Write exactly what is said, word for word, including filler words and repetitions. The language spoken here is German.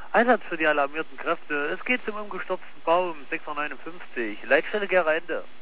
Einsatz für die alarmierten Kräfte. Es geht zum umgestürzten Baum sechshundertneunundfünfzig. Leitstelle Gera Ende.